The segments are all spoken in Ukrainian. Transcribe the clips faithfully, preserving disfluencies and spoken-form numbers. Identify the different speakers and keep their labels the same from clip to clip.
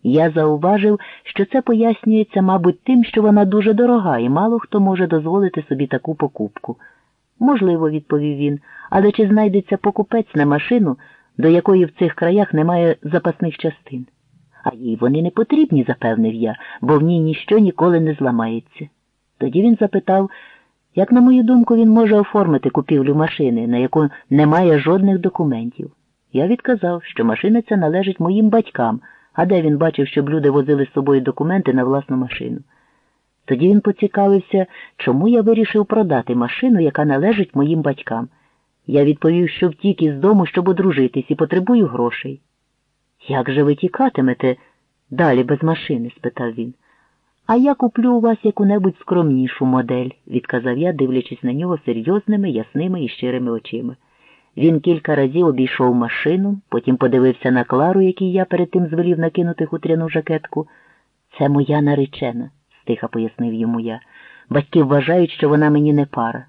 Speaker 1: Я зауважив, що це пояснюється, мабуть, тим, що вона дуже дорога, і мало хто може дозволити собі таку покупку. Можливо, відповів він, але чи знайдеться покупець на машину, до якої в цих краях немає запасних частин? А їй вони не потрібні, запевнив я, бо в ній ніщо ніколи не зламається. Тоді він запитав, як, на мою думку, він може оформити купівлю машини, на яку немає жодних документів. Я відказав, що машина ця належить моїм батькам, а де він бачив, щоб люди возили з собою документи на власну машину. Тоді він поцікавився, чому я вирішив продати машину, яка належить моїм батькам. Я відповів, що втік із дому, щоб одружитись, і потребую грошей. «Як же ви тікатимете далі без машини?» – спитав він. «А я куплю у вас яку-небудь скромнішу модель», – відказав я, дивлячись на нього серйозними, ясними і щирими очима. Він кілька разів обійшов машину, потім подивився на Клару, якій я перед тим звелів накинути хутряну жакетку. «Це моя наречена», – стиха пояснив йому я. «Батьки вважають, що вона мені не пара».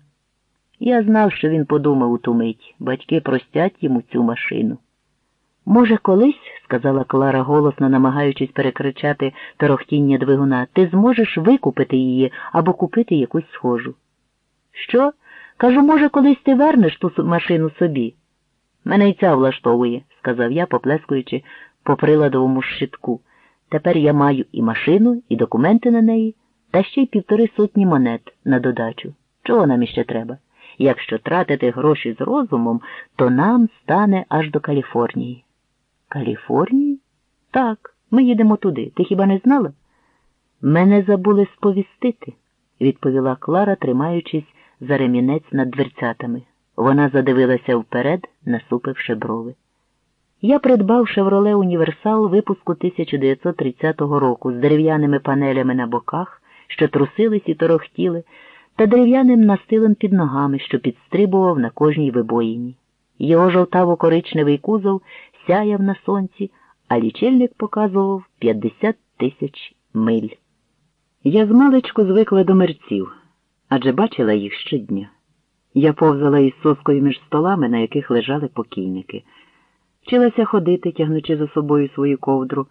Speaker 1: Я знав, що він подумав у ту мить. Батьки простять йому цю машину. «Може, колись, – сказала Клара голосно, намагаючись перекричати торохтіння двигуна, – ти зможеш викупити її або купити якусь схожу?» «Що? Кажу, може, колись ти вернеш ту машину собі?» «Мене й ця влаштовує», – сказав я, поплескуючи по приладовому щитку. «Тепер я маю і машину, і документи на неї, та ще й півтори сотні монет на додачу. Чого нам іще треба? Якщо тратити гроші з розумом, то нам стане аж до Каліфорнії». «Каліфорнії? Так, ми їдемо туди. Ти хіба не знала?» «Мене забули сповістити», – відповіла Клара, тримаючись за ремінець над дверцятами. Вона задивилася вперед, насупивши брови. Я придбав «Шевроле Універсал» випуску тисяча дев'ятсот тридцятого року з дерев'яними панелями на боках, що трусились і торохтіли, та дерев'яним настилем під ногами, що підстрибував на кожній вибоїні. Його жовтаво-коричневий кузов сяяв на сонці, а лічильник показував п'ятдесят тисяч миль. Я змалечку звикла до мерців, адже бачила їх щодня. Я повзала із соскою між столами, на яких лежали покійники. Вчилася ходити, тягнучи за собою свою ковдру.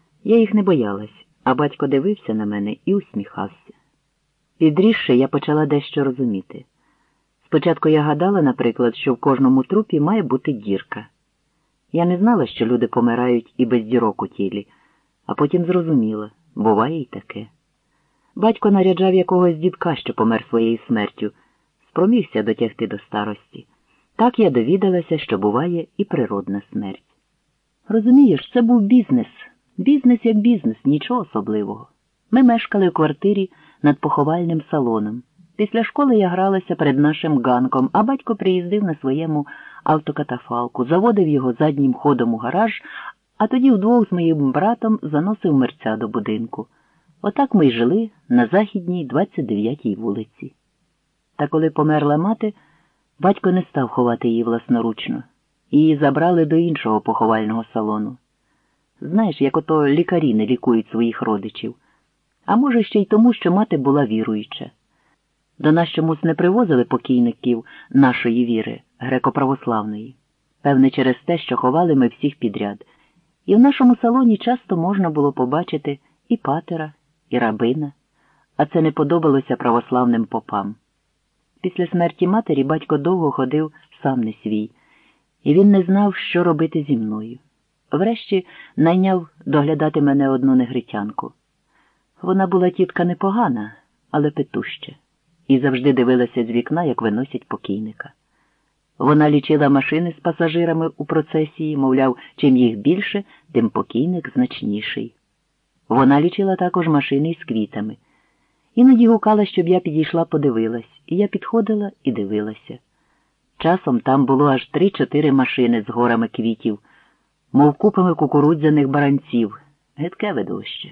Speaker 1: Я їх не боялась, а батько дивився на мене і усміхався. Підрісши, я почала дещо розуміти. Спочатку я гадала, наприклад, що в кожному трупі має бути дірка. Я не знала, що люди помирають і без дірок у тілі, а потім зрозуміла, буває й таке. Батько наряджав якогось дідка, що помер своєю смертю, спромігся дотягти до старості. Так я довідалася, що буває і природна смерть. Розумієш, це був бізнес. Бізнес як бізнес, нічого особливого. Ми мешкали в квартирі над поховальним салоном. Після школи я гралася перед нашим ганком, а батько приїздив на своєму автокатафалку, заводив його заднім ходом у гараж, а тоді вдвох з моїм братом заносив мерця до будинку. Отак ми й жили на Західній двадцять дев'ятій вулиці. Та коли померла мати, батько не став ховати її власноручно. Її забрали до іншого поховального салону. Знаєш, як ото лікарі не лікують своїх родичів. А може ще й тому, що мати була віруюча. До нас чомусь не привозили покійників нашої віри, греко-православної. Певне, через те, що ховали ми всіх підряд. І в нашому салоні часто можна було побачити і патера, і рабина, а це не подобалося православним попам. Після смерті матері батько довго ходив сам не свій, і він не знав, що робити зі мною. Врешті найняв доглядати мене одну негритянку. Вона була тітка непогана, але петуща, і завжди дивилася з вікна, як виносять покійника. Вона лічила машини з пасажирами у процесії, мовляв, чим їх більше, тим покійник значніший. Вона лічила також машини із квітами. Іноді гукала, щоб я підійшла подивилась, і я підходила і дивилася. Часом там було аж три-чотири машини з горами квітів, мов купами кукурудзяних баранців. Гидке видовище.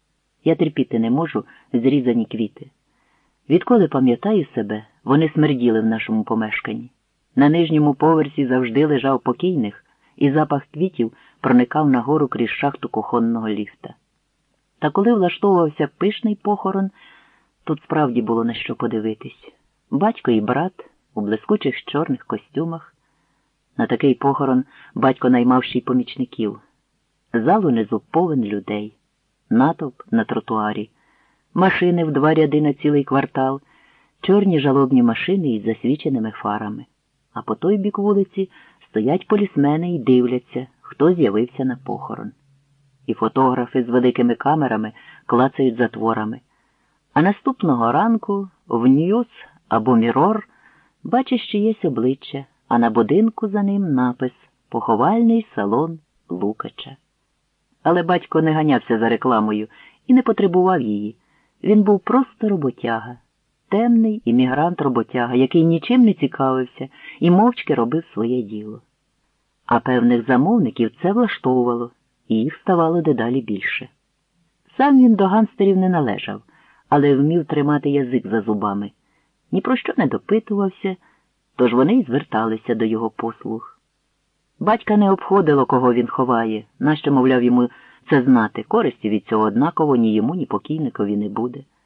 Speaker 1: Я терпіти не можу зрізані квіти. Відколи пам'ятаю себе, вони смерділи в нашому помешканні. На нижньому поверсі завжди лежав покійник, і запах квітів проникав нагору крізь шахту кухонного ліфта. Та коли влаштовувався пишний похорон, тут справді було на що подивитись. Батько і брат у блискучих чорних костюмах. На такий похорон батько наймав ще й помічників. Зал унизу повен людей. натовп на тротуарі, машини в два ряди на цілий квартал, чорні жалобні машини із засвіченими фарами. А по той бік вулиці стоять полісмени і дивляться, хто з'явився на похорон. І фотографи з великими камерами клацають затворами. А наступного ранку в Ньюс або Мірор бачиш чиєсь обличчя, а на будинку за ним напис «Поховальний салон Лукача». Але батько не ганявся за рекламою і не потребував її. Він був просто роботяга, темний іммігрант-роботяга, який нічим не цікавився і мовчки робив своє діло. А певних замовників це влаштовувало, і їх ставало дедалі більше. Сам він до гангстерів не належав, але вмів тримати язик за зубами. Ні про що не допитувався, тож вони й зверталися до його послуг. Батька не обходило, кого він ховає, нащо, мовляв, йому це знати, користі від цього однаково ні йому, ні покійникові не буде.